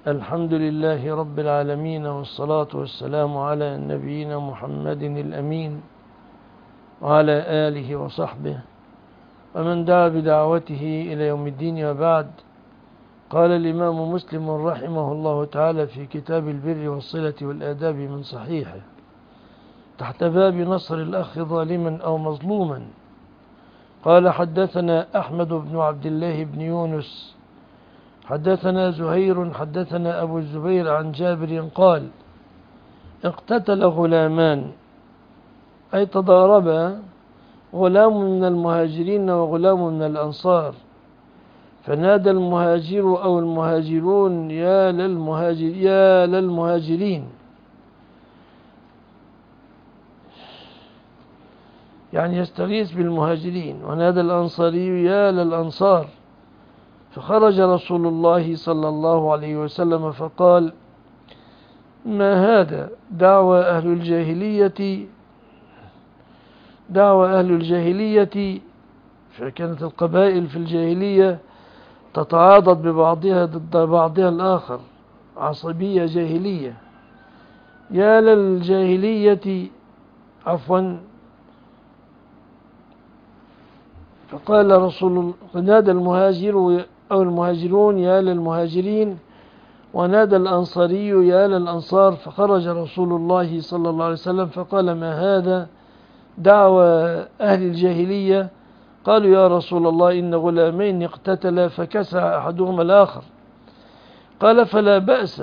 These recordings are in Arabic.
الحمد لله رب العالمين، والصلاة والسلام على نبينا محمد الأمين وعلى آله وصحبه ومن دعا بدعوته إلى يوم الدين. وبعد، قال الإمام مسلم رحمه الله تعالى في كتاب البر والصلة والآداب من صحيحه تحت باب نصر الأخ ظالما أو مظلوما، قال: حدثنا أحمد بن عبد الله بن يونس حدثنا زهير حدثنا أبو الزبير عن جابر قال: اقتتل غلامان، أي تضاربا، غلام من المهاجرين وغلام من الأنصار، فنادى المهاجر أو المهاجرون: يا للمهاجرين، يعني يستغيث بالمهاجرين. ونادى الأنصاري: يا للأنصار. فخرج رسول الله صلى الله عليه وسلم فقال: ما هذا؟ دعوى أهل الجاهلية. فكانت القبائل في الجاهلية تتعاضد ببعضها ضد بعضها الآخر، عصبية جاهلية. يا للجاهلية، عفوا. فقال نادى المهاجر أو المهاجرون: يا للمهاجرين. ونادى الأنصاري: يا للأنصار. فخرج رسول الله صلى الله عليه وسلم فقال: ما هذا؟ دعوى أهل الجاهلية. قالوا: يا رسول الله، إن غلامين اقتتلا فكسع أحدهما الآخر. قال: فلا بأس،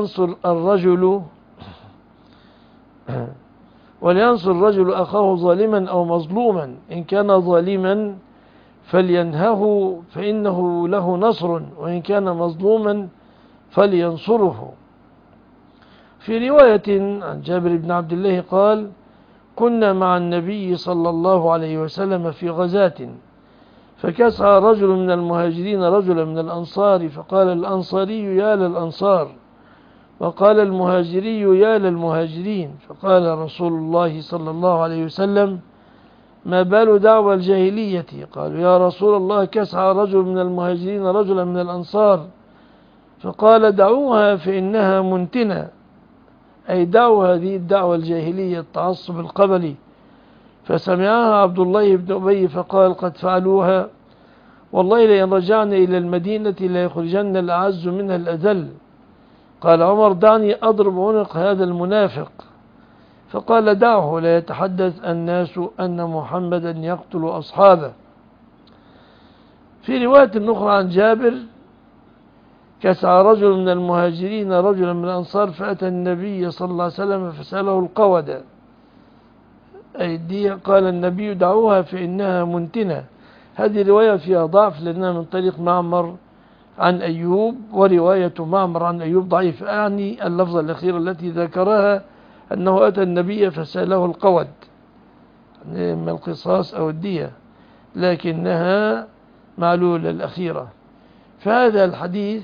ولينصر الرجل أخاه ظالما أو مظلوما. إن كان ظالما فلينهه فإنه له نصر، وإن كان مظلوما فلينصره. في رواية عن جابر بن عبد الله قال: كنا مع النبي صلى الله عليه وسلم في غزاة، فكسع رجل من المهاجرين رجلا من الأنصار، فقال الأنصاري: يا للأنصار. وقال المهاجري: يا للمهاجرين. فقال رسول الله صلى الله عليه وسلم: ما بال دعوى الجاهلية؟ قالوا: يا رسول الله، كسع رجل من المهاجرين رجلا من الأنصار. فقال: دعوها فإنها منتنة، أي دعوا هذه الدعوة الجاهلية، التعصب القبلي. فسمعها عبد الله بن أبي فقال: قد فعلوها، والله لئن رجعنا إلى المدينة ليخرجن الأعز منها الأذل. قال عمر: دعني أضرب عنق هذا المنافق. فقال: دعه، لا يتحدث الناس أن محمدا يقتل أصحابه. في رواية أخرى عن جابر: كسع رجل من المهاجرين رجلا من الأنصار، فأتى النبي صلى الله عليه وسلم فسأله القودة، أي الدية. قال النبي: دعوها فإنها منتنة. هذه رواية فيها ضعف لأنها من طريق معمر عن أيوب، ورواية معمر عن أيوب ضعيف. أعني اللفظة الأخيرة التي ذكرها أنه أتى النبي فسأله القود، من القصاص أو الدية، لكنها معلولة الأخيرة. فهذا الحديث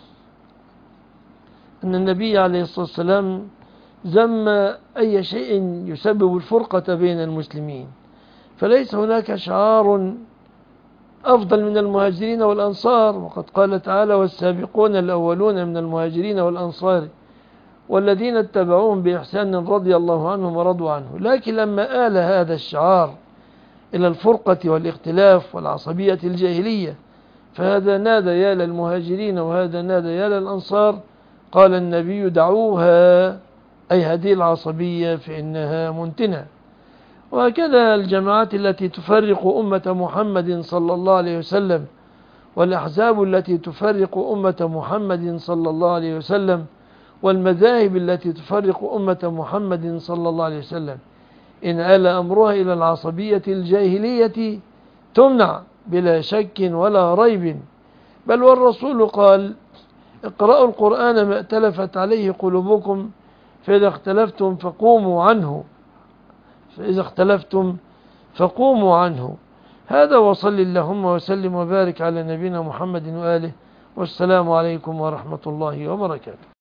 أن النبي عليه الصلاة والسلام ذم أي شيء يسبب الفرقة بين المسلمين، فليس هناك شعار أفضل من المهاجرين والأنصار. وقد قال تعالى: والسابقون الأولون من المهاجرين والأنصار والذين اتبعوهم بإحسان رضي الله عنهم ورضوا عنه. لكن لما آل هذا الشعار إلى الفرقة والاختلاف والعصبية الجاهلية، فهذا نادى يا للمهاجرين وهذا نادى يا للأنصار، قال النبي: دعوها، أي هذه العصبية فإنها منتنة. وهكذا الجماعات التي تفرق أمة محمد صلى الله عليه وسلم، والأحزاب التي تفرق أمة محمد صلى الله عليه وسلم، والمذاهب التي تفرق أمة محمد صلى الله عليه وسلم، إن آل أمرها إلى العصبية الجاهلية تمنع بلا شك ولا ريب. بل والرسول قال: اقرأوا القرآن ما ائتلفت عليه قلوبكم، فإذا اختلفتم فقوموا عنه. هذا، وصل اللهم وسلم وبارك على نبينا محمد وآله، والسلام عليكم ورحمة الله وبركاته.